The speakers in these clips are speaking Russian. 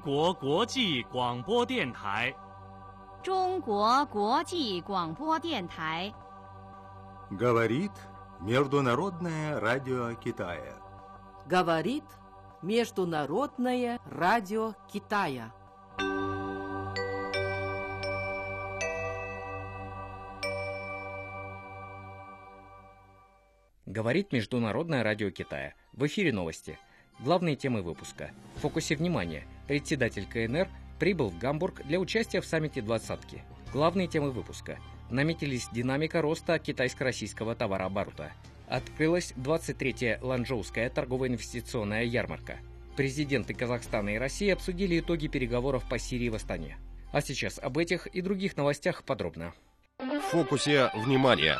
国国际广播电台。 中国国际广播电台。 Говорит Международное радио Китая. Говорит Международное радио Китая. Говорит Международное радио Китая. В эфире новости. Главные темы выпуска. В фокусе внимания. Председатель КНР прибыл в Гамбург для участия в саммите «Двадцатки». Главные темы выпуска. Наметились динамика роста китайско-российского товарооборота. Открылась 23-я Ланчжоуская торгово-инвестиционная ярмарка. Президенты Казахстана и России обсудили итоги переговоров по Сирии в Астане. А сейчас об этих и других новостях подробно. В фокусе внимания.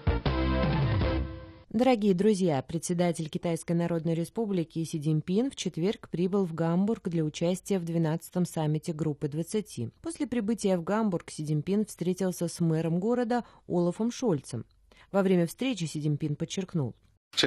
Дорогие друзья, председатель Китайской Народной Республики Си Цзиньпин в четверг прибыл в Гамбург для участия в 12-м саммите Группы 20. После прибытия в Гамбург Си Цзиньпин встретился с мэром города Олафом Шольцем. Во время встречи Си Цзиньпин подчеркнул: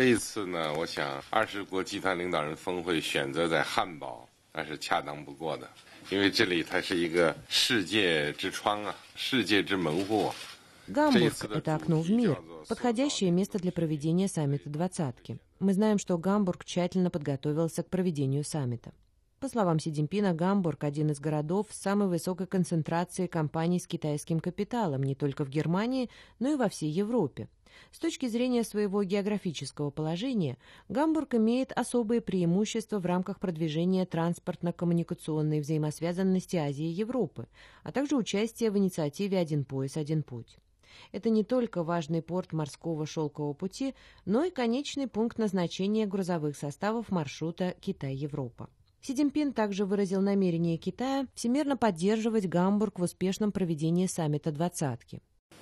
Гамбург – это окно в мир, подходящее место для проведения саммита «Двадцатки». Мы знаем, что Гамбург тщательно подготовился к проведению саммита. По словам Си Цзиньпина, Гамбург – один из городов с самой высокой концентрацией компаний с китайским капиталом не только в Германии, но и во всей Европе. С точки зрения своего географического положения, Гамбург имеет особые преимущества в рамках продвижения транспортно-коммуникационной взаимосвязанности Азии и Европы, а также участия в инициативе «Один пояс, один путь». Это не только важный порт морского шелкового пути, но и конечный пункт назначения грузовых составов маршрута Китай-Европа. Си Цзиньпин также выразил намерение Китая всемирно поддерживать Гамбург в успешном проведении саммита «Двадцатки».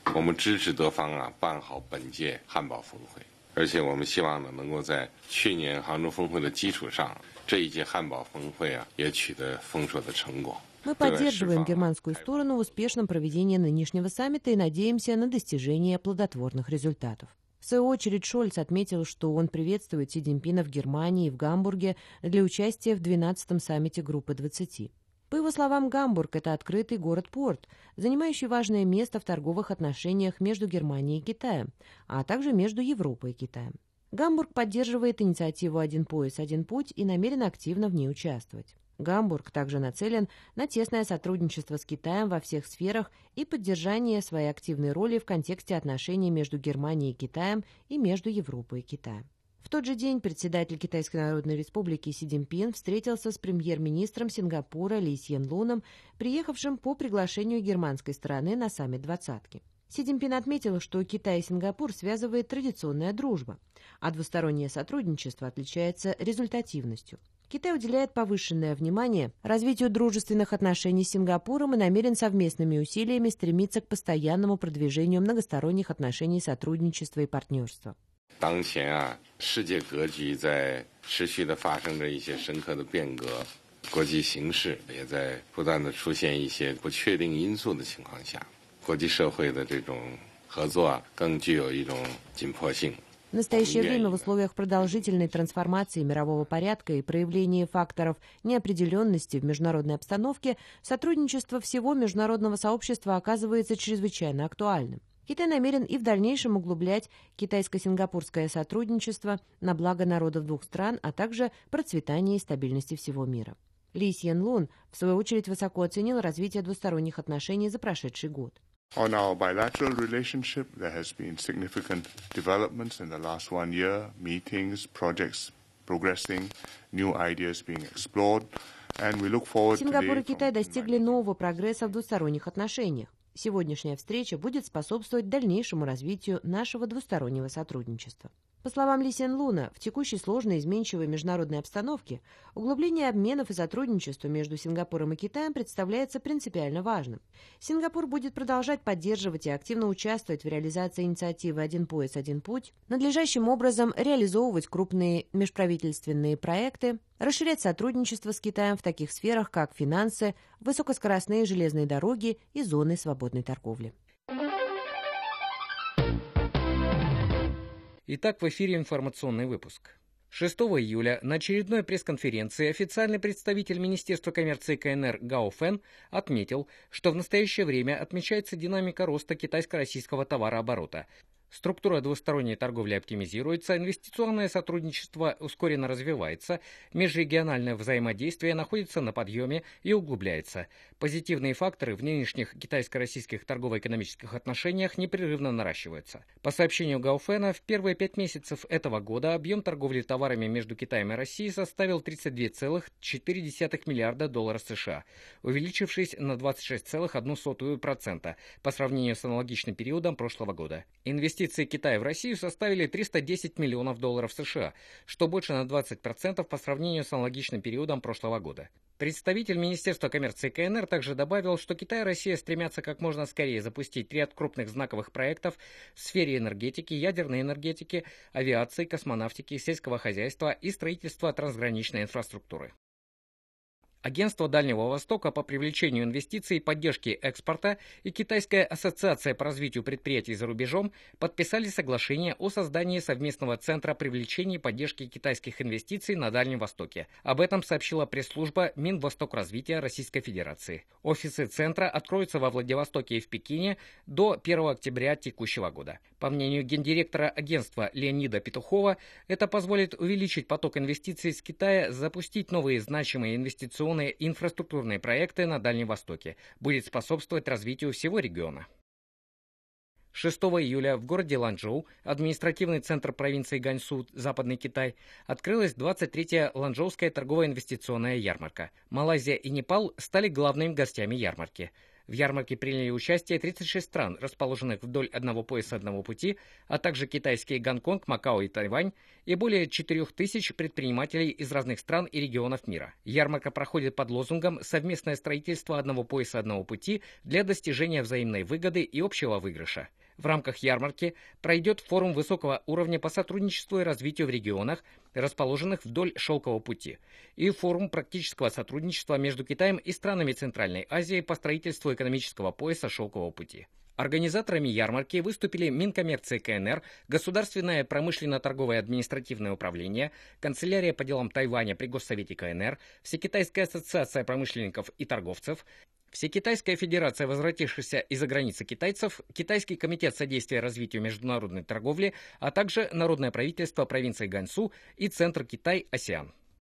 Мы поддерживаем германскую сторону в успешном проведении нынешнего саммита и надеемся на достижение плодотворных результатов. В свою очередь Шольц отметил, что он приветствует Си Цзиньпина в Германии и в Гамбурге для участия в 12-м саммите Группы 20. По его словам, Гамбург – это открытый город-порт, занимающий важное место в торговых отношениях между Германией и Китаем, а также между Европой и Китаем. Гамбург поддерживает инициативу «Один пояс, один путь» и намерен активно в ней участвовать. Гамбург также нацелен на тесное сотрудничество с Китаем во всех сферах и поддержание своей активной роли в контексте отношений между Германией и Китаем и между Европой и Китаем. В тот же день председатель Китайской Народной Республики Си Цзиньпин встретился с премьер-министром Сингапура Ли Сьен Луном, приехавшим по приглашению германской стороны на саммит «Двадцатки». Си Цзиньпин отметил, что Китай и Сингапур связывает традиционная дружба, а двустороннее сотрудничество отличается результативностью. Китай уделяет повышенное внимание развитию дружественных отношений с Сингапуром и намерен совместными усилиями стремиться к постоянному продвижению многосторонних отношений сотрудничества и партнерства. 当前世界格局在持续地发生着一些深刻的变革，国际形势也在不断地出现一些不确定因素的情况下，国际社会的这种合作更具有一种紧迫性。 В настоящее время в условиях продолжительной трансформации мирового порядка и проявления факторов неопределенности в международной обстановке сотрудничество всего международного сообщества оказывается чрезвычайно актуальным. Китай намерен и в дальнейшем углублять китайско-сингапурское сотрудничество на благо народов двух стран, а также процветания и стабильности всего мира. Ли Сьен Лун, в свою очередь, высоко оценил развитие двусторонних отношений за прошедший год. On our bilateral relationship, there has been significant developments in the last 1 year, meetings, projects progressing, new ideas being explored, and we look forward to Сингапур и Китай достигли нового прогресса в двусторонних отношениях. Сегодняшняя встреча будет способствовать дальнейшему развитию нашего двустороннего сотрудничества. По словам Ли Сьен Луна, в текущей сложной изменчивой международной обстановке углубление обменов и сотрудничества между Сингапуром и Китаем представляется принципиально важным. Сингапур будет продолжать поддерживать и активно участвовать в реализации инициативы «Один пояс, один путь», надлежащим образом реализовывать крупные межправительственные проекты, расширять сотрудничество с Китаем в таких сферах, как финансы, высокоскоростные железные дороги и зоны свободной торговли. Итак, в эфире информационный выпуск. 6 июля на очередной пресс-конференции официальный представитель Министерства коммерции КНР Гао Фэн отметил, что в настоящее время отмечается динамика роста китайско-российского товарооборота. Структура двусторонней торговли оптимизируется, инвестиционное сотрудничество ускоренно развивается, межрегиональное взаимодействие находится на подъеме и углубляется. Позитивные факторы в нынешних китайско-российских торгово-экономических отношениях непрерывно наращиваются. По сообщению Гао Фэна, в первые 5 месяцев этого года объем торговли товарами между Китаем и Россией составил $32,4 миллиарда США, увеличившись на 26,1% по сравнению с аналогичным периодом прошлого года. Инвестиции Китая в Россию составили $310 миллионов США, что больше на 20% по сравнению с аналогичным периодом прошлого года. Представитель Министерства коммерции КНР также добавил, что Китай и Россия стремятся как можно скорее запустить ряд крупных знаковых проектов в сфере энергетики, ядерной энергетики, авиации, космонавтики, сельского хозяйства и строительства трансграничной инфраструктуры. Агентство Дальнего Востока по привлечению инвестиций и поддержке экспорта и Китайская ассоциация по развитию предприятий за рубежом подписали соглашение о создании совместного центра привлечения и поддержки китайских инвестиций на Дальнем Востоке. Об этом сообщила пресс-служба Минвостокразвития Российской Федерации. Офисы центра откроются во Владивостоке и в Пекине до 1 октября текущего года. По мнению гендиректора агентства Леонида Петухова, это позволит увеличить поток инвестиций из Китая, запустить новые значимые инвестиционные инфраструктурные проекты на Дальнем Востоке, будет способствовать развитию всего региона. 6 июля в городе Ланчжоу, административный центр провинции Ганьсу, Западный Китай, открылась 23-я Ланчжоуская торгово-инвестиционная ярмарка. Малайзия и Непал стали главными гостями ярмарки. В ярмарке приняли участие 36 стран, расположенных вдоль одного пояса одного пути, а также китайские Гонконг, Макао и Тайвань, и более 4000 предпринимателей из разных стран и регионов мира. Ярмарка проходит под лозунгом «Совместное строительство одного пояса одного пути для достижения взаимной выгоды и общего выигрыша». В рамках ярмарки пройдет форум высокого уровня по сотрудничеству и развитию в регионах, расположенных вдоль Шелкового пути, и форум практического сотрудничества между Китаем и странами Центральной Азии по строительству экономического пояса Шелкового пути. Организаторами ярмарки выступили Минкоммерции КНР, Государственное промышленно-торговое административное управление, Канцелярия по делам Тайваня при Госсовете КНР, Всекитайская ассоциация промышленников и торговцев, Всекитайская федерация возвратившихся из-за границы китайцев, Китайский комитет содействия развитию международной торговли, а также Народное правительство провинции Ганьсу и Центр Китай-АСЕАН.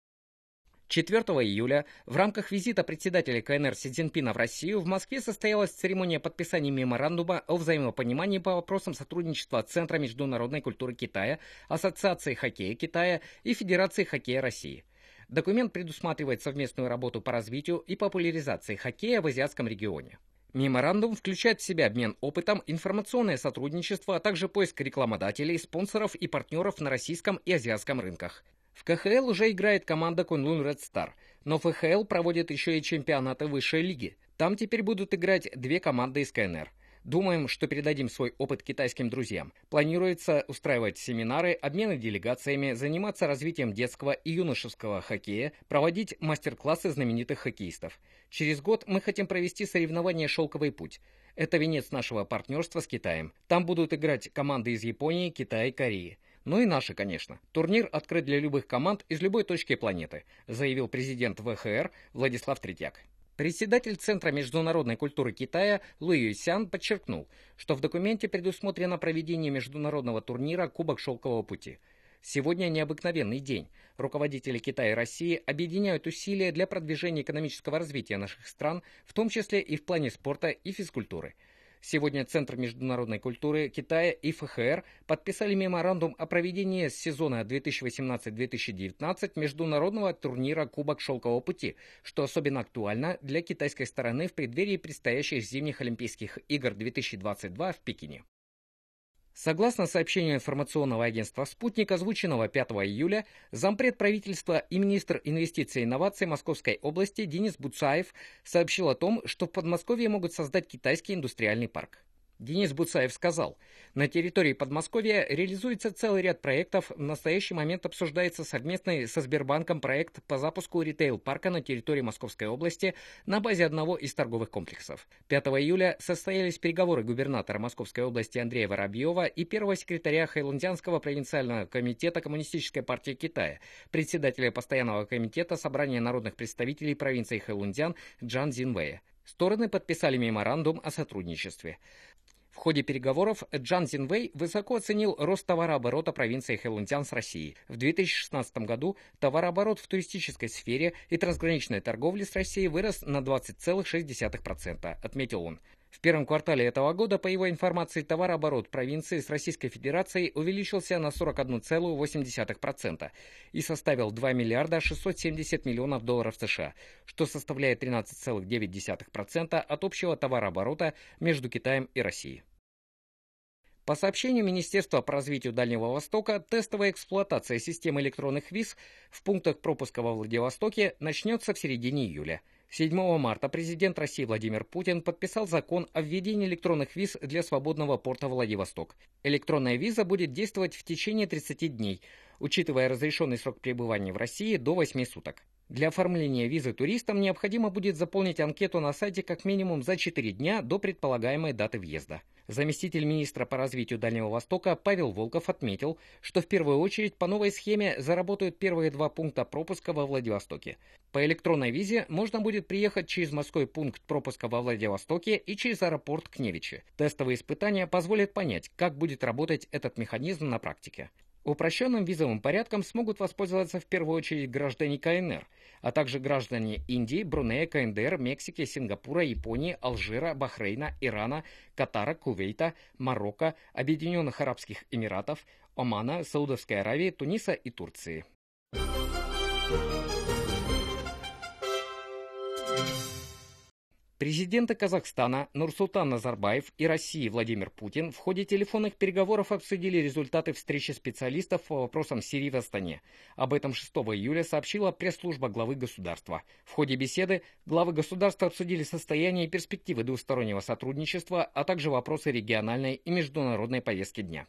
4 июля в рамках визита председателя КНР Си Цзиньпина в Россию в Москве состоялась церемония подписания меморандума о взаимопонимании по вопросам сотрудничества Центра международной культуры Китая, Ассоциации хоккея Китая и Федерации хоккея России. Документ предусматривает совместную работу по развитию и популяризации хоккея в азиатском регионе. Меморандум включает в себя обмен опытом, информационное сотрудничество, а также поиск рекламодателей, спонсоров и партнеров на российском и азиатском рынках. В КХЛ уже играет команда Kunlun Red Star, но ФХЛ проводит еще и чемпионаты высшей лиги. Там теперь будут играть 2 команды из КНР. Думаем, что передадим свой опыт китайским друзьям. Планируется устраивать семинары, обмены делегациями, заниматься развитием детского и юношеского хоккея, проводить мастер-классы знаменитых хоккеистов. Через год мы хотим провести соревнование «Шелковый путь». Это венец нашего партнерства с Китаем. Там будут играть команды из Японии, Китая и Кореи. Ну и наши, конечно. Турнир открыт для любых команд из любой точки планеты, заявил президент ВХР Владислав Третьяк. Председатель Центра международной культуры Китая Лу Юйсян подчеркнул, что в документе предусмотрено проведение международного турнира «Кубок Шелкового пути». Сегодня необыкновенный день. Руководители Китая и России объединяют усилия для продвижения экономического развития наших стран, в том числе и в плане спорта и физкультуры. Сегодня Центр международной культуры Китая и ФХР подписали меморандум о проведении с сезона 2018-2019 международного турнира «Кубок Шелкового пути», что особенно актуально для китайской стороны в преддверии предстоящих зимних Олимпийских игр 2022 в Пекине. Согласно сообщению информационного агентства «Спутник», озвученного 5 июля, зампред правительства и министр инвестиций и инноваций Московской области Денис Буцаев сообщил о том, что в Подмосковье могут создать китайский индустриальный парк. Денис Буцаев сказал, на территории Подмосковья реализуется целый ряд проектов. В настоящий момент обсуждается совместный со Сбербанком проект по запуску ритейл-парка на территории Московской области на базе одного из торговых комплексов. 5 июля состоялись переговоры губернатора Московской области Андрея Воробьева и первого секретаря Хэйлунцзянского провинциального комитета Коммунистической партии Китая, председателя постоянного комитета Собрания народных представителей провинции Хэйлунцзян Джан Цзинвэя. Стороны подписали меморандум о сотрудничестве. В ходе переговоров Джан Цзинвэй высоко оценил рост товарооборота провинции Хэйлунцзян с Россией. В 2016 году товарооборот в туристической сфере и трансграничной торговле с Россией вырос на 20,6%, отметил он. В первом квартале этого года, по его информации, товарооборот провинции с Российской Федерацией увеличился на 41,8% и составил 2 миллиарда 670 миллионов долларов США, что составляет 13,9% от общего товарооборота между Китаем и Россией. По сообщению Министерства по развитию Дальнего Востока, тестовая эксплуатация системы электронных виз в пунктах пропуска во Владивостоке начнется в середине июля. 7 марта президент России Владимир Путин подписал закон о введении электронных виз для свободного порта Владивосток. Электронная виза будет действовать в течение 30 дней, учитывая разрешенный срок пребывания в России до 8 суток. Для оформления визы туристам необходимо будет заполнить анкету на сайте как минимум за 4 дня до предполагаемой даты въезда. Заместитель министра по развитию Дальнего Востока Павел Волков отметил, что в первую очередь по новой схеме заработают первые 2 пункта пропуска во Владивостоке. По электронной визе можно будет приехать через морской пункт пропуска во Владивостоке и через аэропорт Кневичи. Тестовые испытания позволят понять, как будет работать этот механизм на практике. Упрощенным визовым порядком смогут воспользоваться в первую очередь граждане КНР, а также граждане Индии, Брунея, КНДР, Мексики, Сингапура, Японии, Алжира, Бахрейна, Ирана, Катара, Кувейта, Марокко, Объединенных Арабских Эмиратов, Омана, Саудовской Аравии, Туниса и Турции. Президенты Казахстана Нурсултан Назарбаев и России Владимир Путин в ходе телефонных переговоров обсудили результаты встречи специалистов по вопросам Сирии в Астане. Об этом 6 июля сообщила пресс-служба главы государства. В ходе беседы главы государства обсудили состояние и перспективы двустороннего сотрудничества, а также вопросы региональной и международной повестки дня.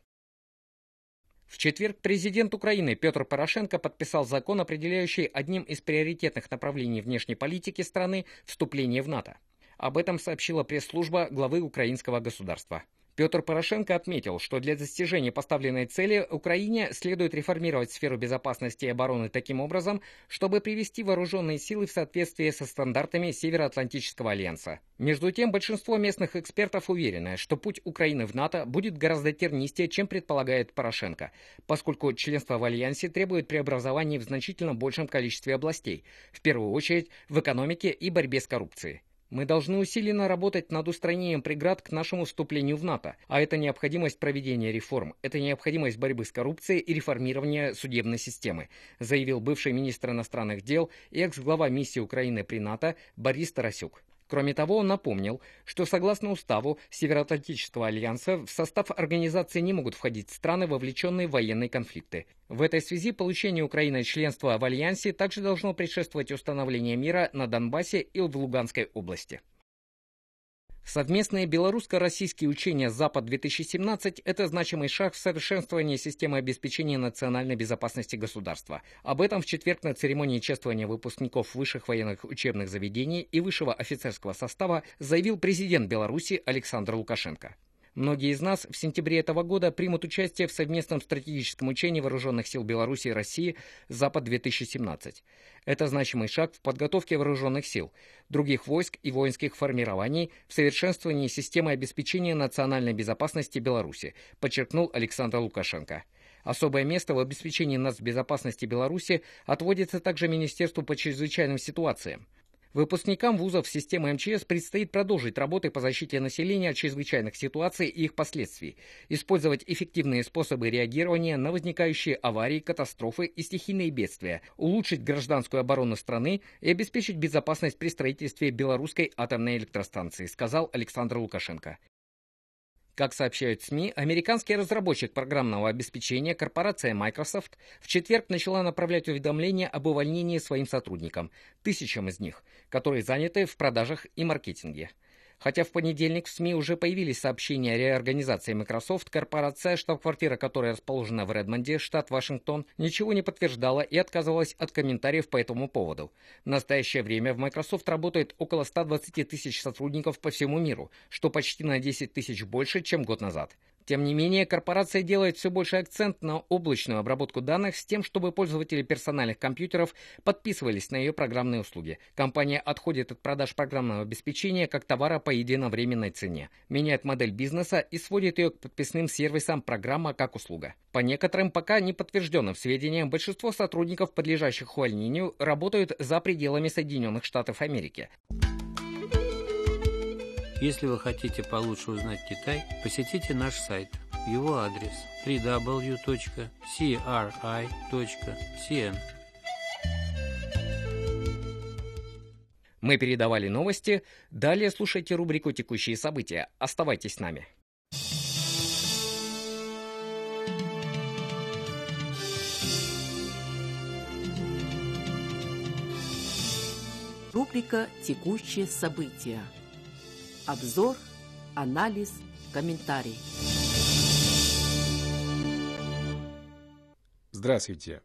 В четверг президент Украины Петр Порошенко подписал закон, определяющий одним из приоритетных направлений внешней политики страны вступление в НАТО. Об этом сообщила пресс-служба главы украинского государства. Петр Порошенко отметил, что для достижения поставленной цели Украине следует реформировать сферу безопасности и обороны таким образом, чтобы привести вооруженные силы в соответствие со стандартами Североатлантического альянса. Между тем, большинство местных экспертов уверены, что путь Украины в НАТО будет гораздо тернистее, чем предполагает Порошенко, поскольку членство в альянсе требует преобразований в значительно большем количестве областей, в первую очередь в экономике и борьбе с коррупцией. Мы должны усиленно работать над устранением преград к нашему вступлению в НАТО, а это необходимость проведения реформ, это необходимость борьбы с коррупцией и реформирования судебной системы, заявил бывший министр иностранных дел и экс-глава миссии Украины при НАТО Борис Тарасюк. Кроме того, он напомнил, что согласно уставу Североатлантического альянса в состав организации не могут входить страны, вовлеченные в военные конфликты. В этой связи получение Украиной членства в альянсе также должно предшествовать установлению мира на Донбассе и в Луганской области. Совместные белорусско-российские учения «Запад-2017» – это значимый шаг в совершенствовании системы обеспечения национальной безопасности государства. Об этом в четверг на церемонии чествования выпускников высших военных учебных заведений и высшего офицерского состава заявил президент Беларуси Александр Лукашенко. Многие из нас в сентябре этого года примут участие в совместном стратегическом учении Вооруженных сил Беларуси и России «Запад-2017». Это значимый шаг в подготовке вооруженных сил, других войск и воинских формирований в совершенствовании системы обеспечения национальной безопасности Беларуси, подчеркнул Александр Лукашенко. Особое место в обеспечении нацбезопасности Беларуси отводится также Министерству по чрезвычайным ситуациям. Выпускникам вузов системы МЧС предстоит продолжить работы по защите населения от чрезвычайных ситуаций и их последствий, использовать эффективные способы реагирования на возникающие аварии, катастрофы и стихийные бедствия, улучшить гражданскую оборону страны и обеспечить безопасность при строительстве белорусской атомной электростанции, сказал Александр Лукашенко. Как сообщают СМИ, американский разработчик программного обеспечения корпорация Microsoft в четверг начала направлять уведомления об увольнении своим сотрудникам, тысячам из них, которые заняты в продажах и маркетинге. Хотя в понедельник в СМИ уже появились сообщения о реорганизации Microsoft, корпорация, штаб-квартира которой расположена в Редмонде, штат Вашингтон, ничего не подтверждала и отказывалась от комментариев по этому поводу. В настоящее время в Microsoft работает около 120 тысяч сотрудников по всему миру, что почти на 10 тысяч больше, чем год назад. Тем не менее, корпорация делает все больший акцент на облачную обработку данных с тем, чтобы пользователи персональных компьютеров подписывались на ее программные услуги. Компания отходит от продаж программного обеспечения как товара по единовременной цене, меняет модель бизнеса и сводит ее к подписным сервисам программа как услуга. По некоторым пока не подтвержденным сведениям, большинство сотрудников, подлежащих увольнению, работают за пределами Соединенных Штатов Америки. Если вы хотите получше узнать Китай, посетите наш сайт. Его адрес www.cri.cn. Мы передавали новости. Далее слушайте рубрику «Текущие события». Оставайтесь с нами. Рубрика «Текущие события». Обзор, анализ, комментарий. Здравствуйте.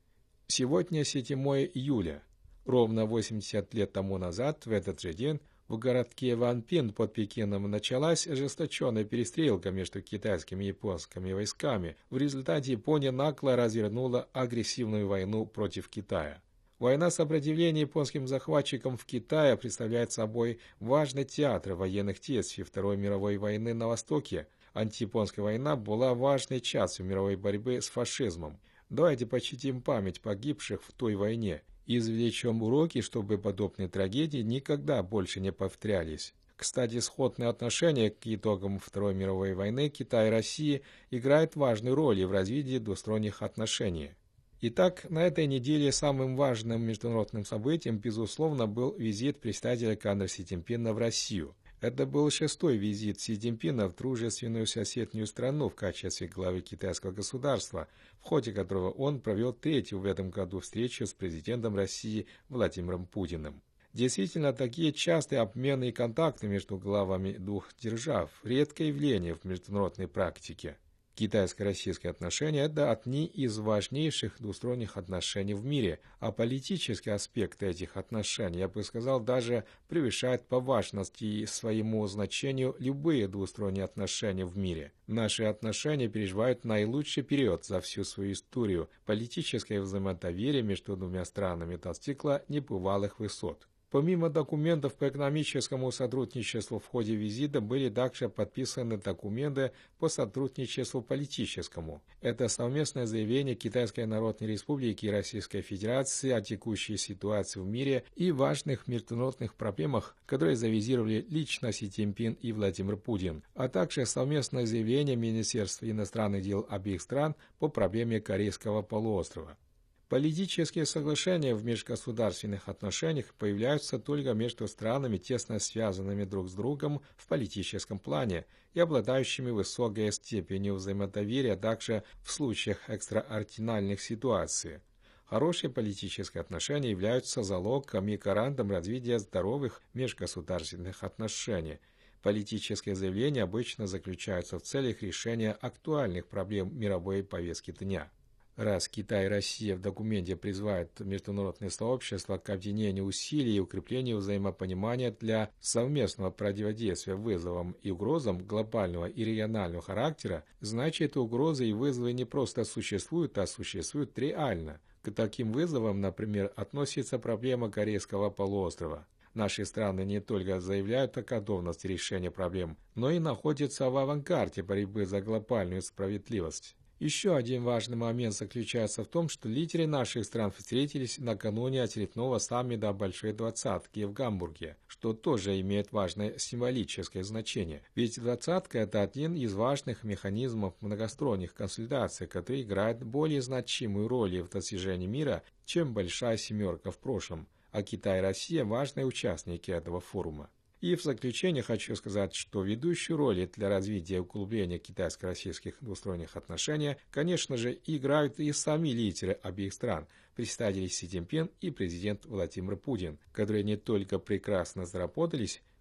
Сегодня 7 июля. Ровно 80 лет тому назад, в этот же день, в городке Ванпин под Пекином началась ожесточенная перестрелка между китайскими и японскими войсками. В результате Япония нагло развернула агрессивную войну против Китая. Война сопротивления японским захватчикам в Китае представляет собой важный театр военных действий Второй мировой войны на Востоке. Антияпонская война была важной частью мировой борьбы с фашизмом. Давайте почтим память погибших в той войне и извлечем уроки, чтобы подобные трагедии никогда больше не повторялись. Кстати, сходное отношение к итогам Второй мировой войны Китая и России играет важную роль в развитии двусторонних отношений. Итак, на этой неделе самым важным международным событием, безусловно, был визит председателя КНР Си Цзиньпина в Россию. Это был 6-й визит Си Цзиньпина в дружественную соседнюю страну в качестве главы китайского государства, в ходе которого он провел 3-ю в этом году встречу с президентом России Владимиром Путиным. Действительно, такие частые обмены и контакты между главами двух держав – редкое явление в международной практике. Китайско-российские отношения – это одни из важнейших двусторонних отношений в мире, а политические аспекты этих отношений, я бы сказал, даже превышают по важности и своему значению любые двусторонние отношения в мире. Наши отношения переживают наилучший период за всю свою историю. Политическое взаимодоверие между двумя странами достигло небывалых высот. Помимо документов по экономическому сотрудничеству в ходе визита были также подписаны документы по сотрудничеству политическому. Это совместное заявление Китайской Народной Республики и Российской Федерации о текущей ситуации в мире и важных международных проблемах, которые завизировали лично Си Цзиньпин и Владимир Путин, а также совместное заявление Министерства иностранных дел обеих стран по проблеме Корейского полуострова. Политические соглашения в межгосударственных отношениях появляются только между странами, тесно связанными друг с другом в политическом плане и обладающими высокой степенью взаимодоверия также в случаях экстраординарных ситуаций. Хорошие политические отношения являются залогом и гарантом развития здоровых межгосударственных отношений. Политические заявления обычно заключаются в целях решения актуальных проблем мировой повестки дня. Раз Китай и Россия в документе призывают международное сообщество к объединению усилий и укреплению взаимопонимания для совместного противодействия вызовам и угрозам глобального и регионального характера, значит, угрозы и вызовы не просто существуют, а существуют реально. К таким вызовам, например, относится проблема Корейского полуострова. Наши страны не только заявляют о готовности решения проблем, но и находятся в авангарде борьбы за глобальную справедливость. Еще один важный момент заключается в том, что лидеры наших стран встретились накануне очередного саммита Большой Двадцатки в Гамбурге, что тоже имеет важное символическое значение. Ведь Двадцатка – это один из важных механизмов многосторонних консультаций, который играет более значимую роль в достижении мира, чем Большая Семерка в прошлом, а Китай и Россия – важные участники этого форума. И в заключение хочу сказать, что ведущую роль для развития и углубления китайско-российских двусторонних отношений, конечно же, играют и сами лидеры обеих стран, председатель Си Цзиньпин и президент Владимир Путин, которые не только прекрасно заработались,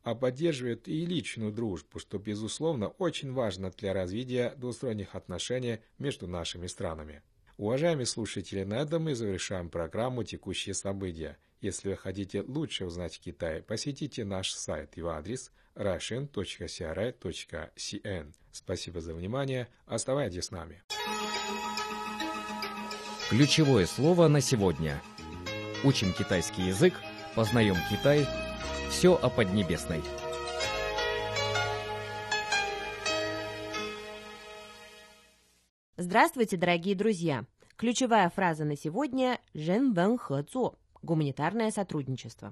а поддерживает и личную дружбу, что, безусловно, очень важно для развития двусторонних отношений между нашими странами. Уважаемые слушатели, на этом мы завершаем программу «Текущие события». Если вы хотите лучше узнать Китай, посетите наш сайт. Его адрес russian.cri.cn. Спасибо за внимание. Оставайтесь с нами. Ключевое слово на сегодня. Учим китайский язык, познаем Китай. Все о Поднебесной. Здравствуйте, дорогие друзья! Ключевая фраза на сегодня – «жэнвэнхэцо» – гуманитарное сотрудничество.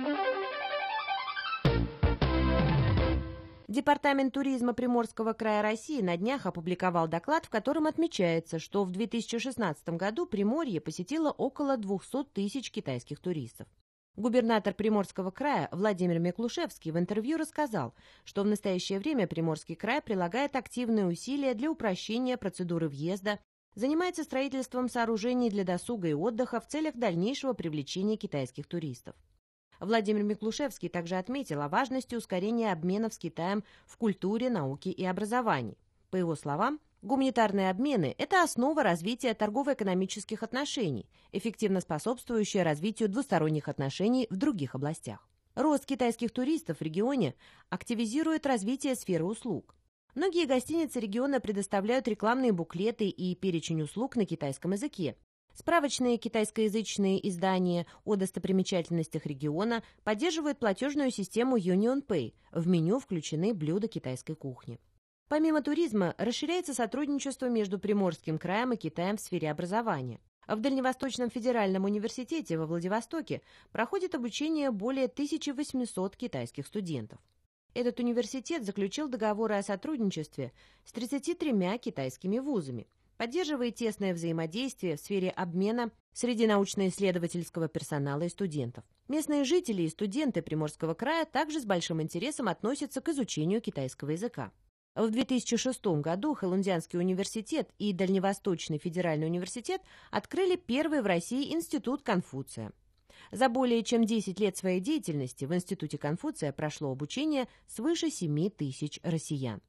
Департамент туризма Приморского края России на днях опубликовал доклад, в котором отмечается, что в 2016 году Приморье посетило около 200 тысяч китайских туристов. Губернатор Приморского края Владимир Миклушевский в интервью рассказал, что в настоящее время Приморский край прилагает активные усилия для упрощения процедуры въезда, занимается строительством сооружений для досуга и отдыха в целях дальнейшего привлечения китайских туристов. Владимир Миклушевский также отметил о важности ускорения обменов с Китаем в культуре, науке и образовании. По его словам, гуманитарные обмены – это основа развития торгово-экономических отношений, эффективно способствующая развитию двусторонних отношений в других областях. Рост китайских туристов в регионе активизирует развитие сферы услуг. Многие гостиницы региона предоставляют рекламные буклеты и перечень услуг на китайском языке. Справочные китайскоязычные издания о достопримечательностях региона поддерживают платежную систему UnionPay. В меню включены блюда китайской кухни. Помимо туризма, расширяется сотрудничество между Приморским краем и Китаем в сфере образования. В Дальневосточном федеральном университете во Владивостоке проходит обучение более 1800 китайских студентов. Этот университет заключил договоры о сотрудничестве с 33 китайскими вузами, поддерживает тесное взаимодействие в сфере обмена среди научно-исследовательского персонала и студентов. Местные жители и студенты Приморского края также с большим интересом относятся к изучению китайского языка. В 2006 году Хэлунцзянский университет и Дальневосточный федеральный университет открыли первый в России институт Конфуция. За более чем 10 лет своей деятельности в институте Конфуция прошло обучение свыше 7 тысяч россиян.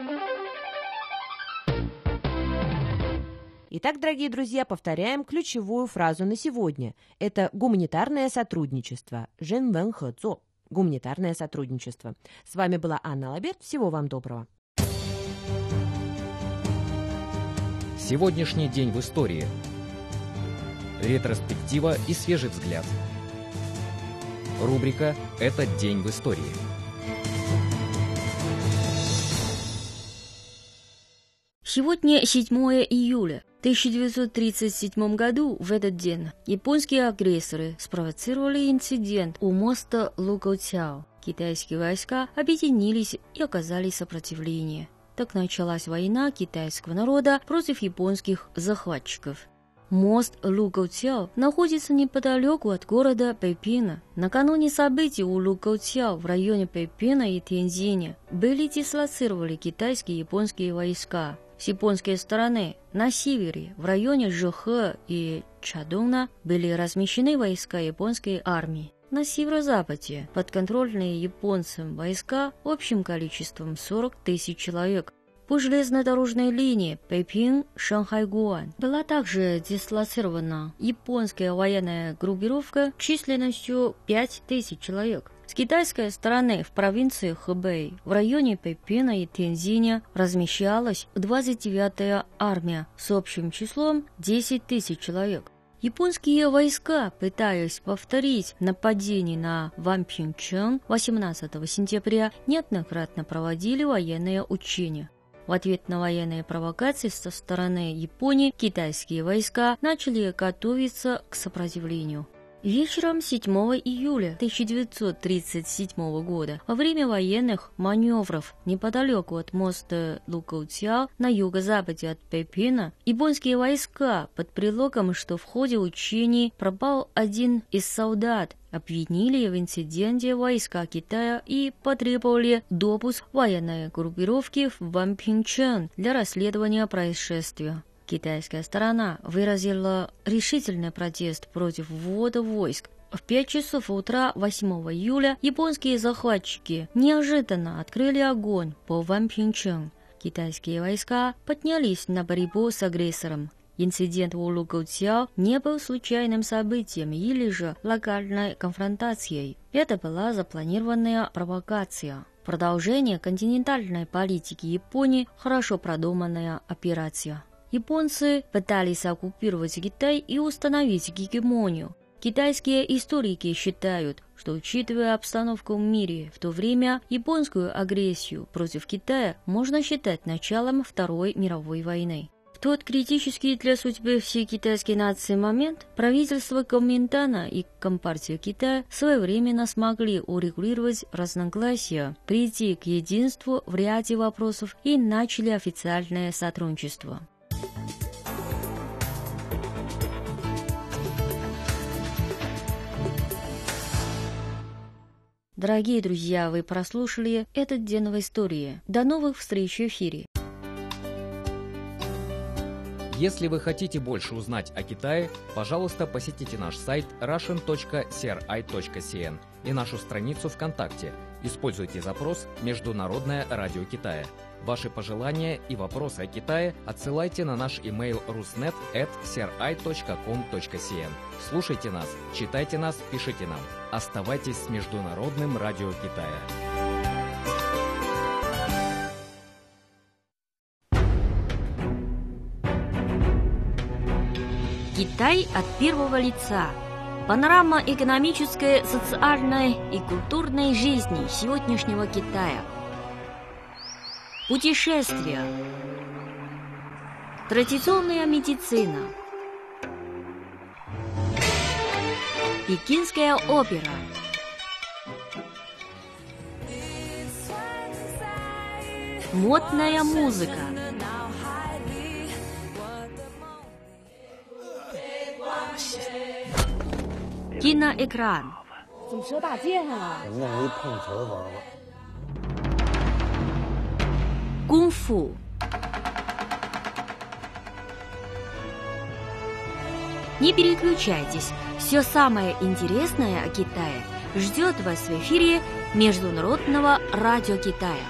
Итак, дорогие друзья, повторяем ключевую фразу на сегодня. Это гуманитарное сотрудничество. «Жэнвэнхэцо» – гуманитарное сотрудничество. С вами была Анна Лаберт. Всего вам доброго. Сегодняшний день в истории. Ретроспектива и свежий взгляд. Рубрика «Этот день в истории». Сегодня 7 июля. В 1937 году в этот день японские агрессоры спровоцировали инцидент у моста Лукоутяо. Китайские войска объединились и оказали сопротивление. Так началась война китайского народа против японских захватчиков. Мост Лукоутяо находится неподалеку от города Пекина. Накануне событий у Лукоутяо в районе Пекина и Тяньцзиня были дислоцированы китайские и японские войска. С японской стороны на севере, в районе Жэхэ и Чадуна, были размещены войска японской армии. На северо-западе подконтрольные японцам войска общим количеством 40 тысяч человек. По железнодорожной линии Пекин-Шанхай-Гуань была также дислоцирована японская военная группировка численностью 5 тысяч человек. С китайской стороны в провинции Хэбэй в районе Пекина и Тяньцзиня размещалась 29-я армия с общим числом 10 тысяч человек. Японские войска, пытаясь повторить нападение на Ванпинчэн 18 сентября, неоднократно проводили военные учения. В ответ на военные провокации со стороны Японии китайские войска начали готовиться к сопротивлению. Вечером 7 июля 1937 года, во время военных маневров неподалеку от моста Лукоутяо на юго-западе от Пекина, японские войска под предлогом, что в ходе учений пропал один из солдат, обвинили в инциденте войска Китая и потребовали допуск военной группировки в Ванпинчэн для расследования происшествия. Китайская сторона выразила решительный протест против ввода войск В 5 часов утра 8 июля японские захватчики неожиданно открыли огонь по Ванпинчэн. Китайские войска поднялись на борьбу с агрессором. Инцидент у Лугоутяо не был случайным событием или же локальной конфронтацией. Это была запланированная провокация. Продолжение континентальной политики Японии – хорошо продуманная операция. Японцы пытались оккупировать Китай и установить гегемонию. Китайские историки считают, что, учитывая обстановку в мире в то время, японскую агрессию против Китая можно считать началом Второй мировой войны. В тот критический для судьбы всей китайской нации момент правительство Коминтана и Компартия Китая своевременно смогли урегулировать разногласия, прийти к единству в ряде вопросов и начали официальное сотрудничество. Дорогие друзья, вы прослушали этот день в истории. До новых встреч в эфире. Если вы хотите больше узнать о Китае, пожалуйста, посетите наш сайт russian.cri.cn и нашу страницу ВКонтакте. Используйте запрос «Международное радио Китая». Ваши пожелания и вопросы о Китае отсылайте на наш email rusnet@cri.com.cn. Слушайте нас, читайте нас, пишите нам. Оставайтесь с Международным радио Китая. Китай от первого лица. Панорама экономической, социальной и культурной жизни сегодняшнего Китая. Путешествия. Традиционная медицина. Пекинская опера. Модная музыка. Киноэкран. Кунг-фу. Не переключайтесь, все самое интересное о Китае ждет вас в эфире Международного радио Китая.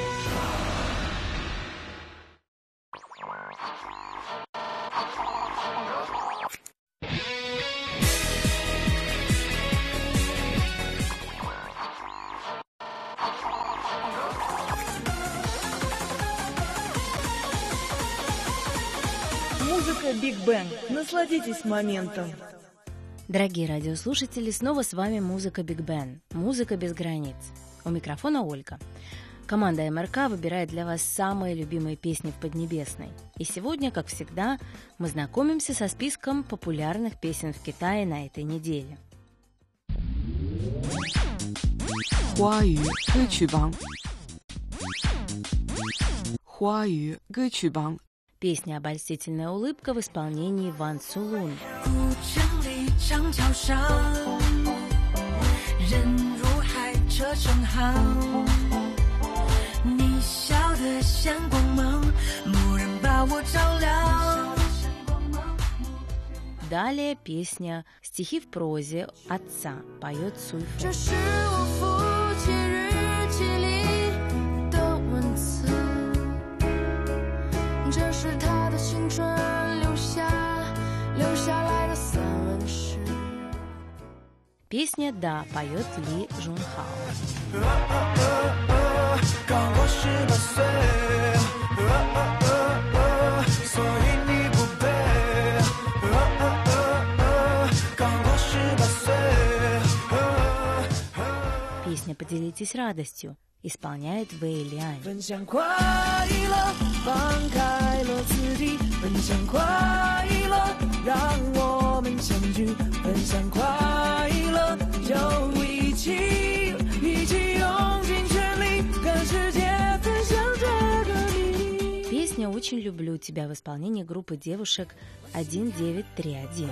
Музыка Биг Бен. Насладитесь моментом. Дорогие радиослушатели, снова с вами музыка Биг Бен. Музыка без границ. У микрофона Ольга. Команда МРК выбирает для вас самые любимые песни в Поднебесной. И сегодня, как всегда, мы знакомимся со списком популярных песен в Китае на этой неделе. Хуаю Гэчубан. Хуаю Гэчубан. Песня «Обольстительная улыбка» в исполнении Ван Цулун. Далее песня «Стихи в прозе отца» поет Суйфу. Песня «Да» поет Ли Жунхао. Песня «Поделитесь радостью» исполняет Вэй Лянь. Песня «Очень люблю тебя» в исполнении группы девушек 1931.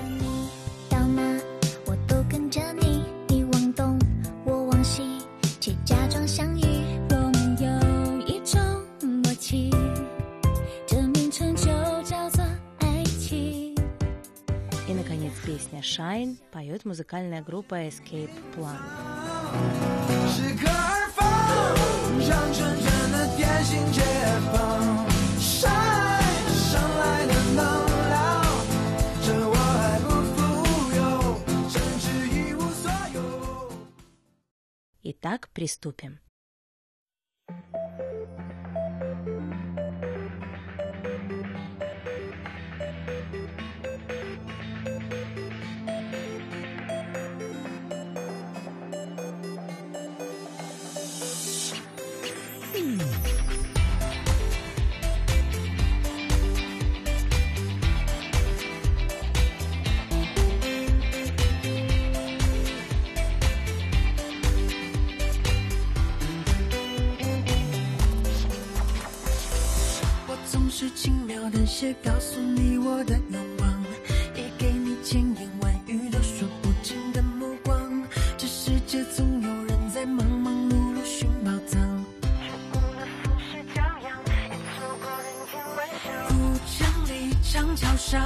И, наконец, песня Песня «Shine» поет музыкальная группа Escape Plan. 适可而放，让纯真的电信解放。Shine， 上来的能量，这我还不富有，甚至一无所有。 Итак, приступим. 些告诉你我的愿望，也给你千言万语都说不尽的目光。这世界总有人在忙忙碌碌寻宝藏，却顾了俗世骄阳，也错过人间万象。古城里长桥上，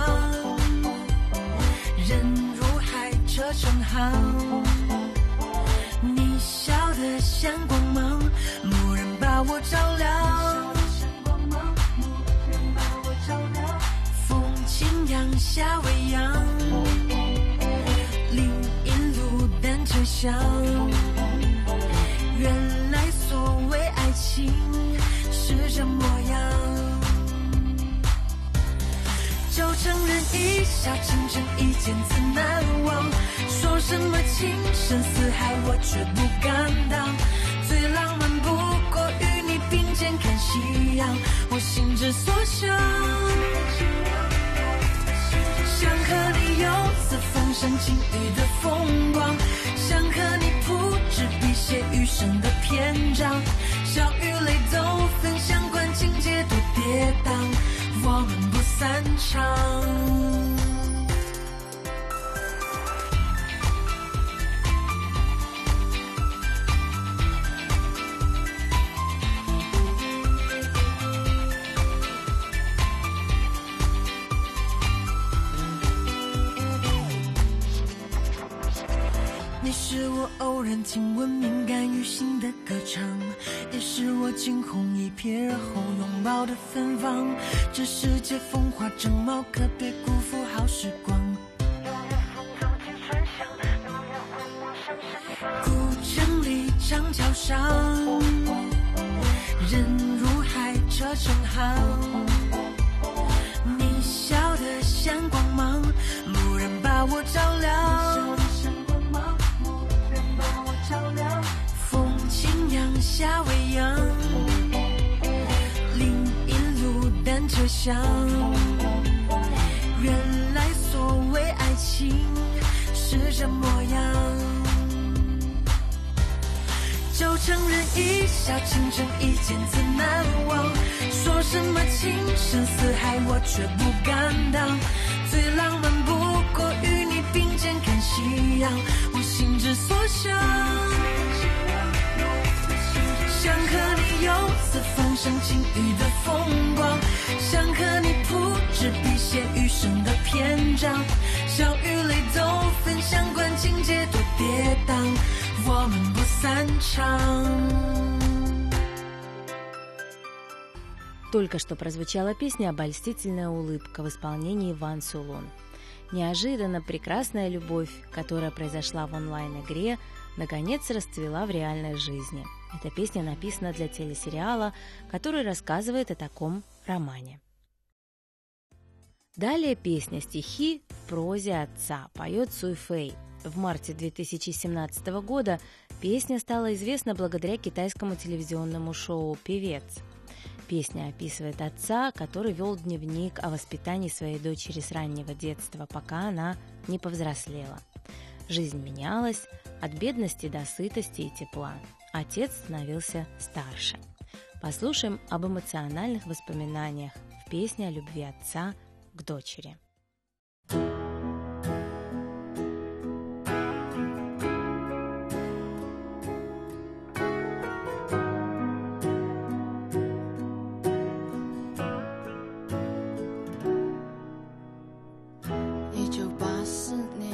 人如海车成行。你笑得像光芒，蓦然把我照亮。 阳夏未央，林荫路单车响。原来所谓爱情是这模样。就承认一笑倾城，一见自难忘。说什么情深似海，我却不敢当。最浪漫不过与你并肩看夕阳，我心之所向。 想和你游四风山晴雨的风光，想和你铺纸笔写余生的篇章，笑与泪都分享，管情节多跌宕，我们不散场。 是我偶然听闻敏感于心的歌唱，也是我惊鸿一瞥而后拥抱的芬芳。这世界风华正茂，可别辜负好时光。古城里长桥上，人如海车成行。你笑得像光芒，蓦然把我照亮。 阳夏未央，林荫路单车响。原来所谓爱情是这模样。就承认一笑倾城，一见自难忘。说什么情深似海，我却不敢当。最浪漫不过与你并肩看夕阳，我心之所向。 想和你游四风山晴雨的风光，想和你铺纸笔写余生的篇章，笑与泪都分享，管情节多跌宕，我们不散场。 Только что прозвучала песня «Обольстительная улыбка» в исполнении Ван Сулун. Неожиданно прекрасная любовь, которая произошла в онлайн-игре, наконец расцвела в реальной жизни. Эта песня написана для телесериала, который рассказывает о таком романе. Далее песня «Стихи в прозе отца» поет Цуй Фэй. В марте 2017 года песня стала известна благодаря китайскому телевизионному шоу «Певец». Песня описывает отца, который вел дневник о воспитании своей дочери с раннего детства, пока она не повзрослела. Жизнь менялась от бедности до сытости и тепла. Отец становился старше. Послушаем об эмоциональных воспоминаниях в песне о любви отца к дочери. 1984年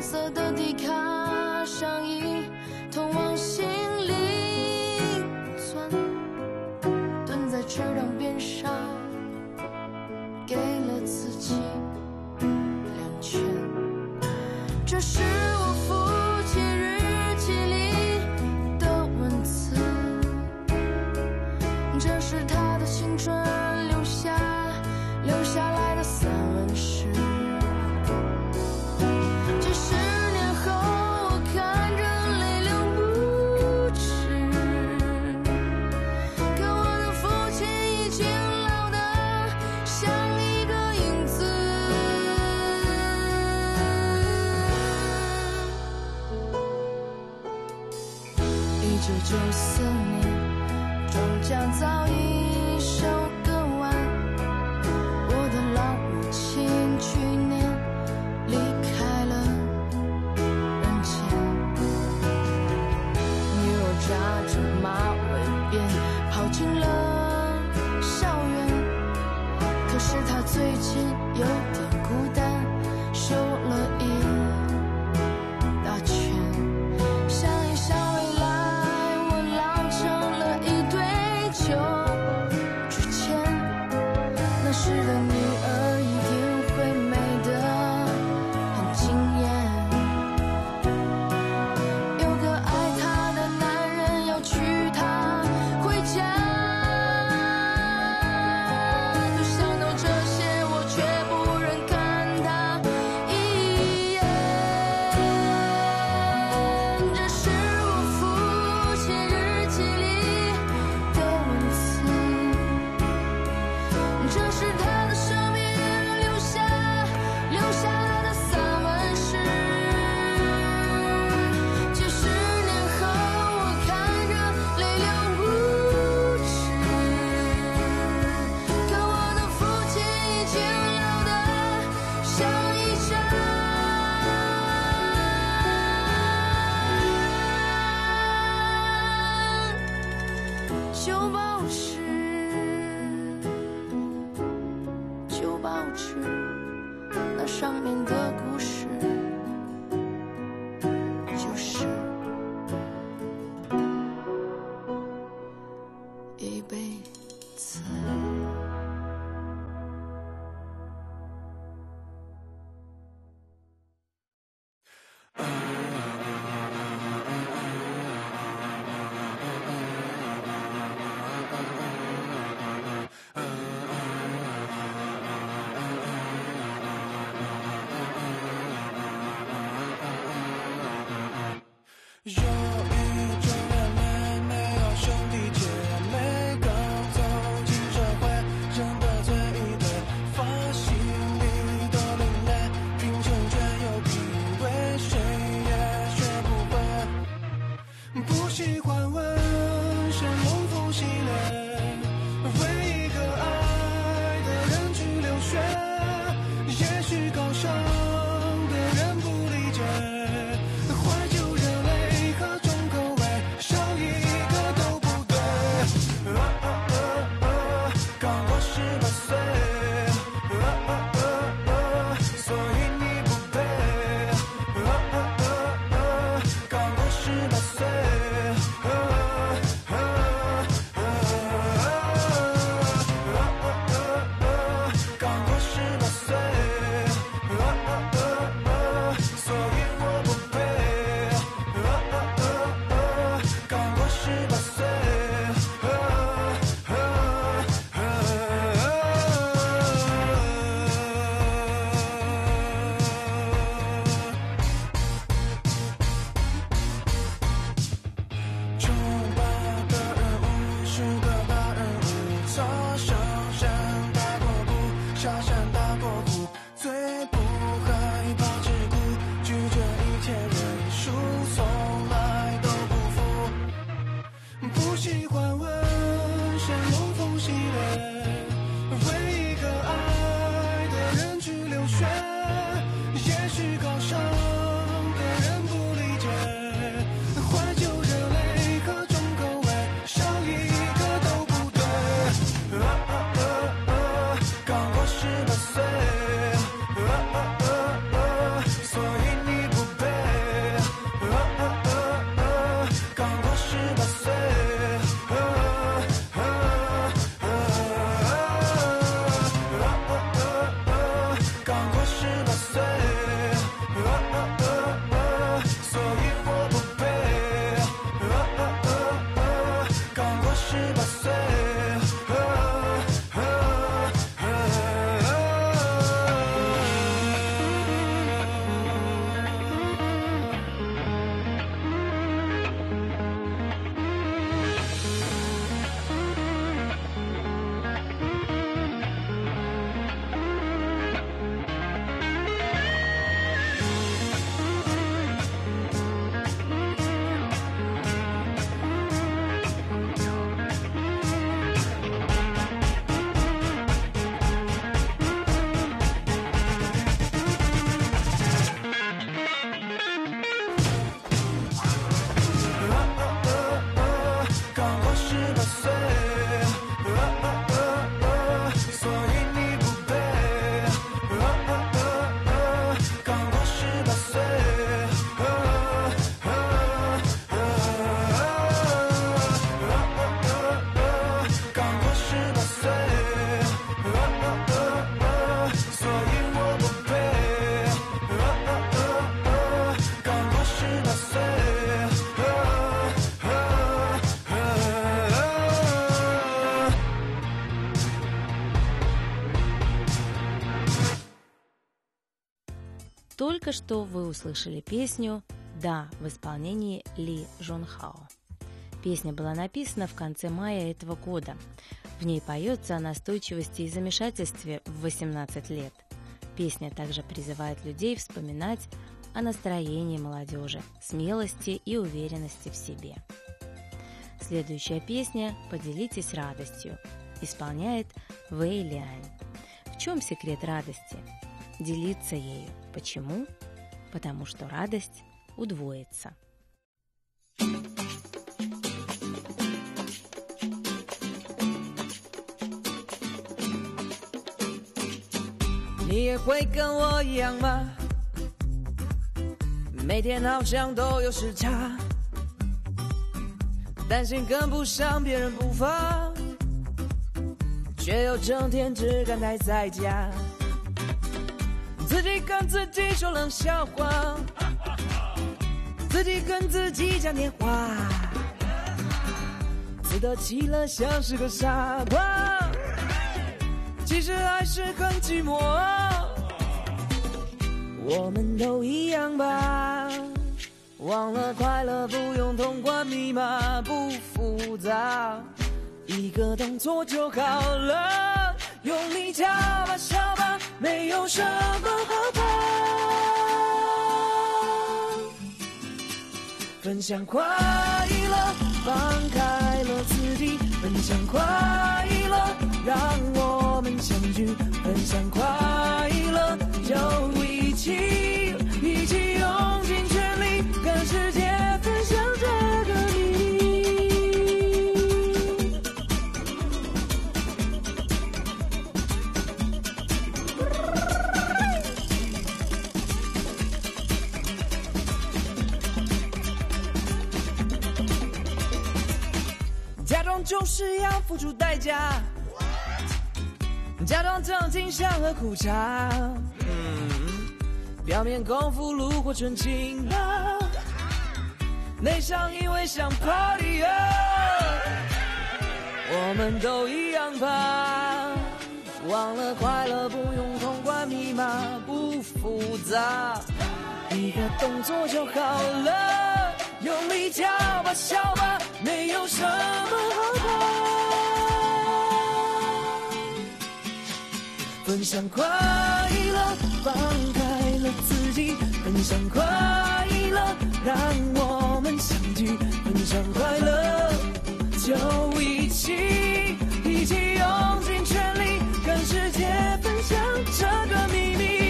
蓝色的迪卡上衣，通往心灵村，蹲在池塘边上，给了自己2拳。这是我父亲日记里的文字，这是他的青春留下来的散文诗。几十年后我看着泪流不止，可我的父亲已经老得像一个影子。1994年庄稼早已收割完，我的老母亲去年离开了人间。女儿扎着马尾辫跑进了校园，可是她最近有点孤单，瘦了一大圈。想一想未来，我老成了一堆旧纸钱，那时的女儿一定会美得很惊艳。有个爱她的男人要娶她回家，可想到这些我却不忍看她一眼。这是我父亲日记里的文字，这是他的生命留下来的散文诗。几十年后我看着泪流不止，可我的父亲已经老得像一张旧报纸。旧报纸，那上面的故事，就是一辈子。 岁，所以我不配，刚过18岁。 Только что вы услышали песню «Да» в исполнении Ли Жунхао. Песня была написана в конце мая этого года. В ней поется о настойчивости и замешательстве в 18 лет. Песня также призывает людей вспоминать о настроении молодежи, смелости и уверенности в себе. Следующая песня «Поделитесь радостью» исполняет Вэй Лянь. В чем секрет радости? Делиться ею. Почему? Потому что радость удвоится. 你也会跟我一样吗？每天好像都有时差，担心跟不上别人步伐，却又整天只敢待在家，自己跟自己说冷笑话，自己跟自己讲电话，自得其乐像是个傻瓜，其实还是很寂寞。我们都一样吧，忘了快乐不用通关密码，不复杂，一个动作就好了，用力跳吧笑吧，没有什么好怕，分享快乐，放开了自己，分享快乐，让我们相聚，分享快乐，就一起用尽全力跟世界分享这个秘密。假装就是要付出代价，假装正经像喝苦茶，表面功夫炉火纯青吧，内向因为想 party 我们都一样吧，忘了快乐不用通关密码，不复杂，一个动作就好了，用力跳吧笑吧，没有什么好怕，分享快乐，放开了自己，分享快乐，让我们相聚，分享快乐，就一起用尽全力跟世界分享这个秘密。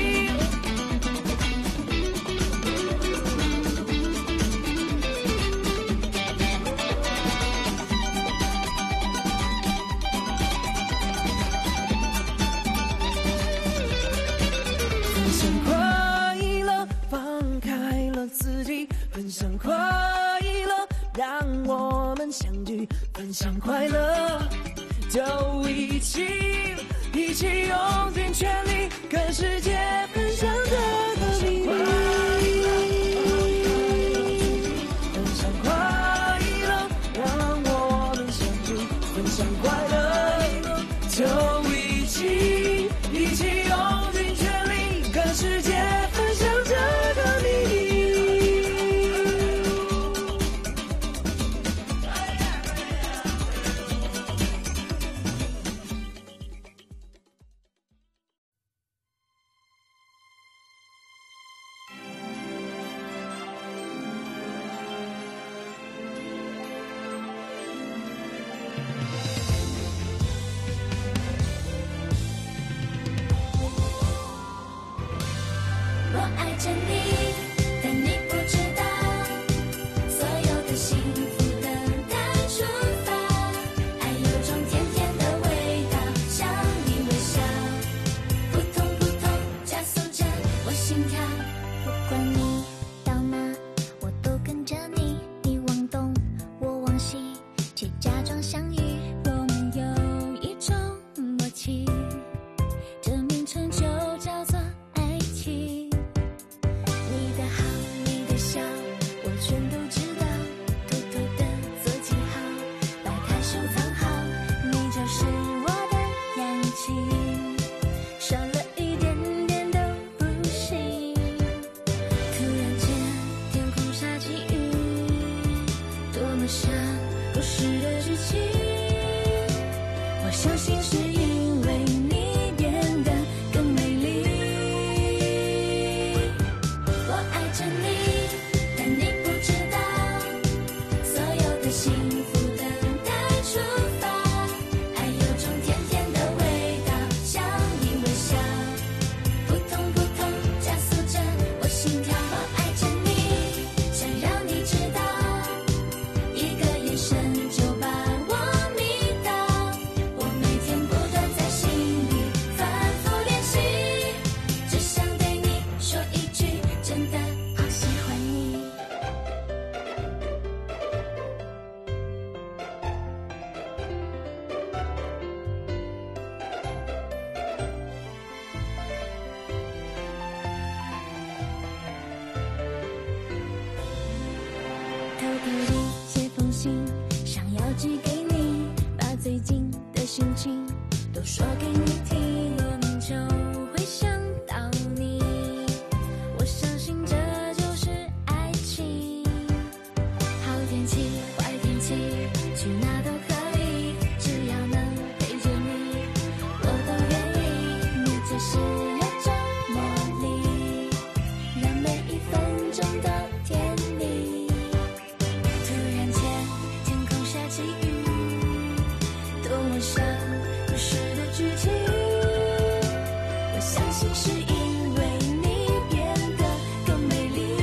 分享快乐，让我们相聚，分享快乐，就一起一起用尽全力跟世界分享这个秘密。分享快乐，让我们相聚，分享快乐，就一起用尽全力跟世界分享这个秘密。 我爱着你，但你不知道，所有的幸福等待出发。爱有种甜甜的味道，向你微笑，扑通扑通加速着我心跳。不管你到哪，我都跟着你，你往东，我往西，却假装相遇。我们有一种默契，这名称就叫做爱情。你的好，你的笑，我全都知道，偷偷的做记号，把它收藏好。你就是我的氧气，少了一点点都不行。突然间，天空下起雨，多么像故事的剧情。我相信是因为你变得更美丽。我爱着你，但你不知道，所有的幸福等待出发。爱有种甜甜的味道，向你微笑，扑通扑通加速着我心跳。我爱着你，想让你知道，一个眼神就把我迷倒。我每天不断在心里反复练习，只想对你说一句，真的好喜欢你。偷偷地写封信，想要寄给你，把最近的心情都说给你听，莫名就会想到你。我相信这就是爱情，好天气坏天气，去哪都可以，只要能陪着你，我都愿意。你就是有种魔力，让每一分钟都甜蜜。突然间，天空下起雨，多么像故事的剧情。我相信是因为你变得更美丽。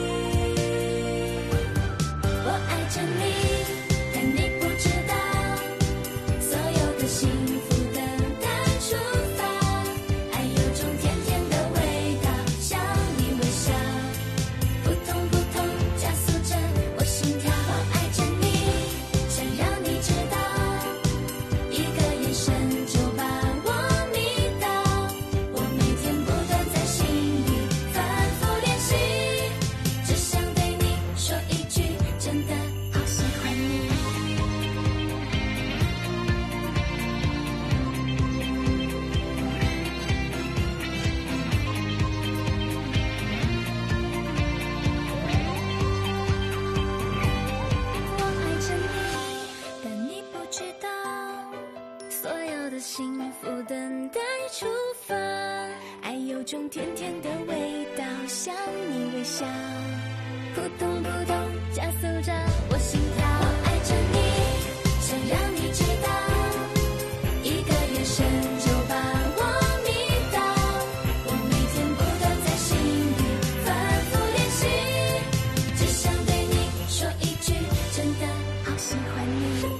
我爱着你，但你不知道，所有的幸福等待出发。爱有种甜甜的味道，向你微笑，扑通扑通加速着我心跳。我爱着你，想让你知道，一个眼神就把我迷倒。我每天不断在心里反复练习，只想对你说一句，真的好喜欢你。我爱着你，但你不知道，所有的幸福等待出发。爱有种甜甜的味道，向你微笑，扑通扑通加速着我心跳。我爱着你，想让你知道，一个眼神就把我迷倒。我每天不断在心里反复练习，只想对你说一句，真的好喜欢你。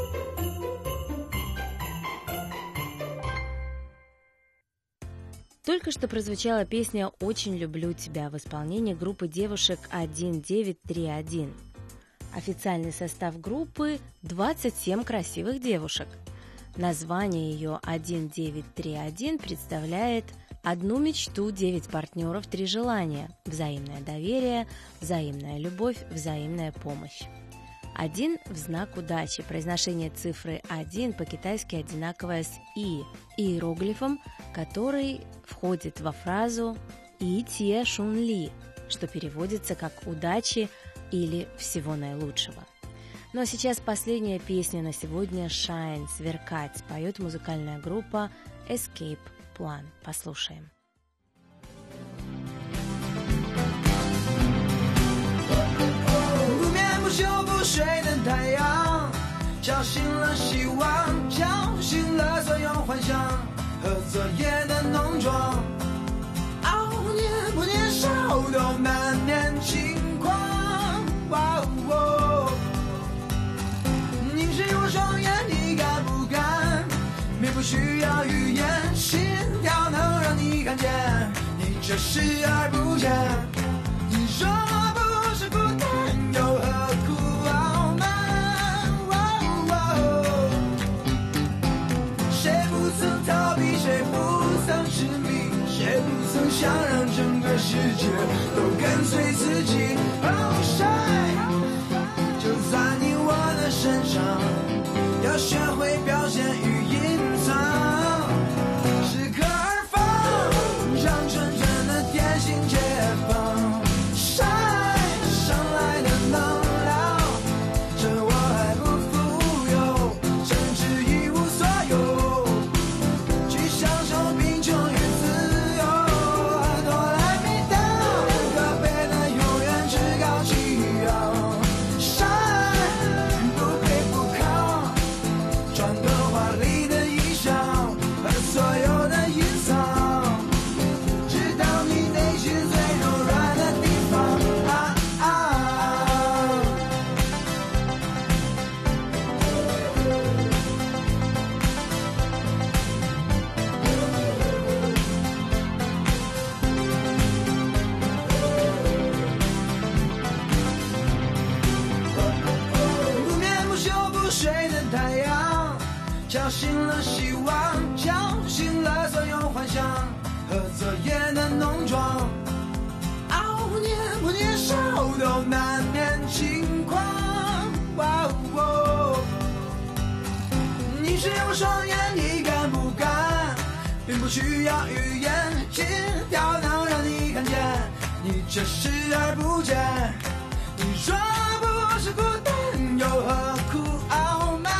Только что прозвучала песня «Очень люблю тебя» в исполнении группы девушек 1931. Официальный состав группы – 27 красивых девушек. Название ее 1931 представляет одну мечту, 9 партнеров, 3 желания: взаимное доверие, взаимная любовь, взаимная помощь. 1 в знак удачи. Произношение цифры 1 по-китайски одинаковое с «и», иероглифом, который входит во фразу «и те шун ли», что переводится как «удачи» или «всего наилучшего». Ну а сейчас последняя песня на сегодня «Shine», «Сверкать», поет музыкальная группа Escape Plan. Послушаем. 不休不睡的太阳，叫醒了希望，叫醒了所有幻想和昨夜的浓妆。熬夜不年少都满面轻狂，凝视我双眼，你敢不敢？并不需要语言，心跳能让你看见，你这视而不见。你若不是孤单，又何苦傲慢？谁不曾逃避，谁不曾痴迷，谁不曾想让整个世界都跟随自己。晒就在你我的身上，要学会表现与隐藏，适可而放，让纯真的天性解放。晒上来的能量，趁我还不富有，甚至一无所有，去享受贫穷与自由。哆来咪哒，可悲的永远趾高气扬。晒不卑不亢，穿个华丽的衣裳，把所有的隐藏，直到你内心最柔软的地方。不眠不休不睡的太阳，叫醒了希望，叫醒了所有幻想和昨夜的浓妆。熬夜不年少都难免轻狂。你是我双眼，你敢不敢？并不需要语言，心跳能让你看见，你这视而不见。你若不是孤单，又何苦傲慢？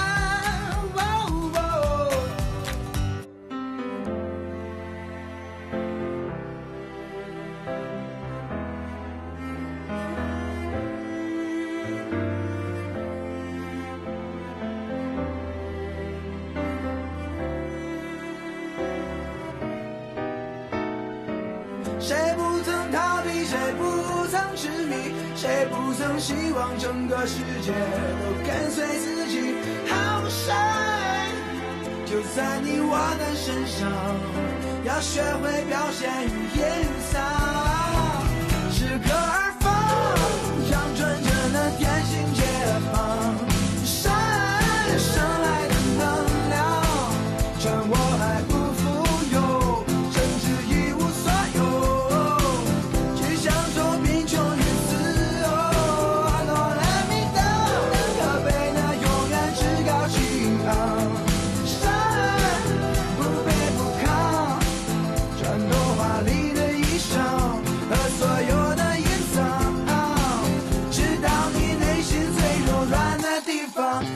谁不曾逃避，谁不曾痴迷，谁不曾希望整个世界都跟随自己。好晒就在你我的身上，要学会表现与隐藏，适可而放，让纯真的天性解放。晒上来的能量，趁我还不富有，甚至一无所有，去享受贫穷与自由。哆来咪哒，可悲的永远趾高气昂。晒不卑不亢，穿过华丽的衣裳和所有的隐藏，直到你内心最柔软的地方。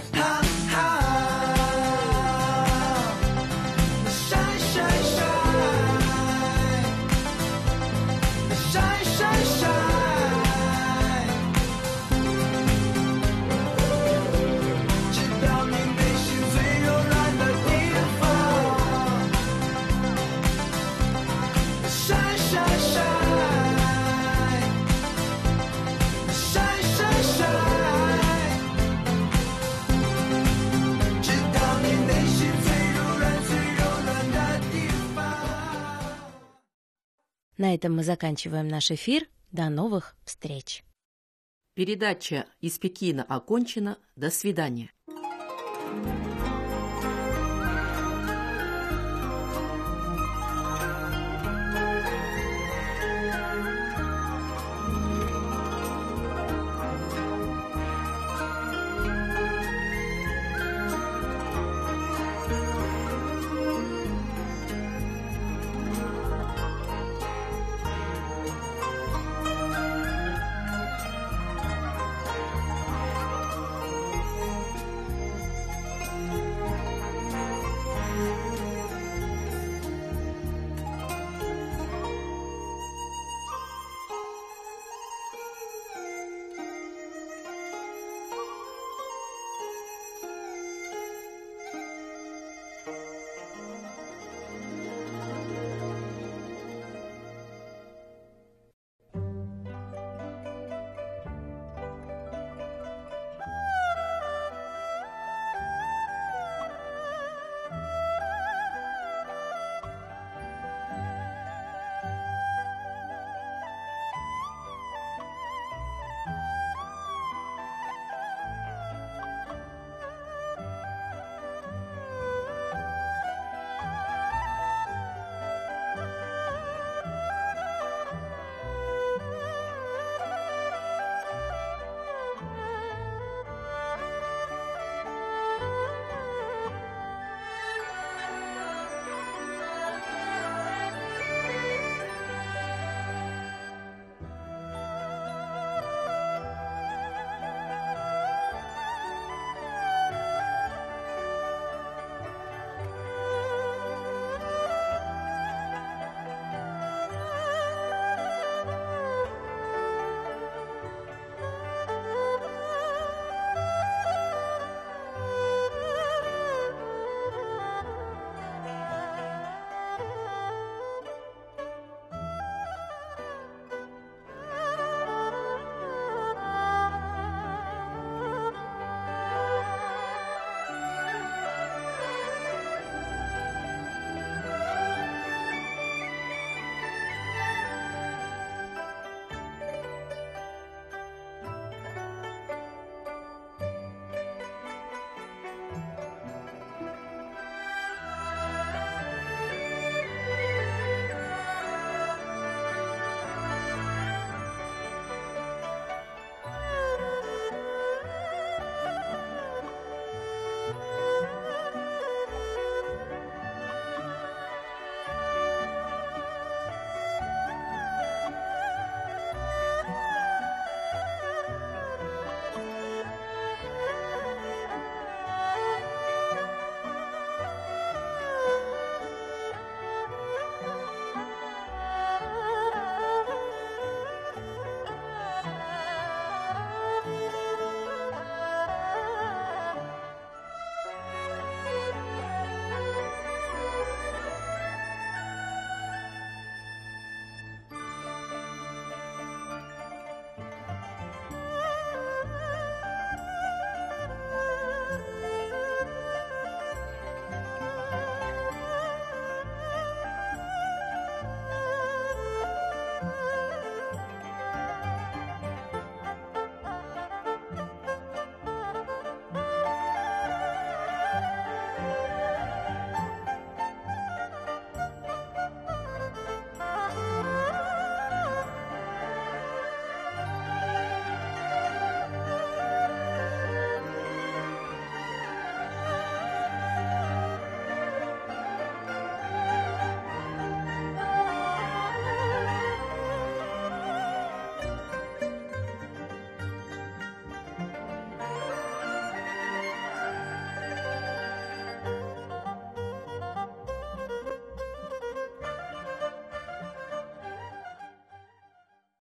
晒晒晒，晒晒晒，直到你内心最柔软的地方。晒晒晒，晒晒晒，直到你内心最柔软的地方。 На этом мы заканчиваем наш эфир. До новых встреч! Передача из Пекина окончена. До свидания.